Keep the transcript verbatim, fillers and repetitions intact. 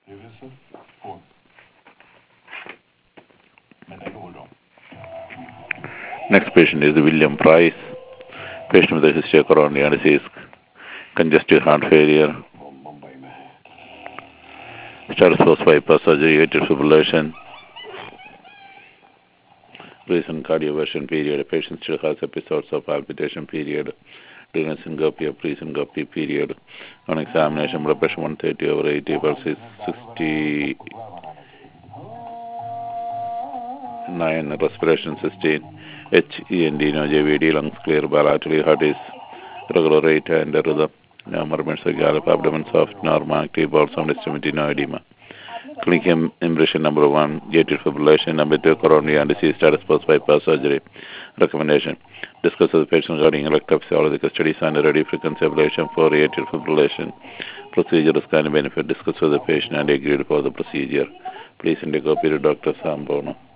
Next patient is William Price, patient with a history of coronary disease, congestive heart failure, status post bypass surgery, atrial fibrillation, recent cardioversion period. Patient still has episodes of palpitation period, during syncope or pre-syncope period. On examination, blood pressure one thirty over eighty, pulse is sixty-nine, respiration sixteen, H E N D, no J V D, lungs clear, bilaterally, heart is regular rate and rhythm. No murmurs of gallop, abdomen soft, normal, active, bowel sound estimate, no edema. Clinical impression number one, atrial fibrillation, number two, coronary and disease, status post bypass surgery. Recommendation: discuss with the patient regarding electrophysiological studies and radio frequency ablation for atrial fibrillation. Procedure risk and benefit: discuss with the patient and agree for the procedure. Please indicate copy to Doctor Sambono.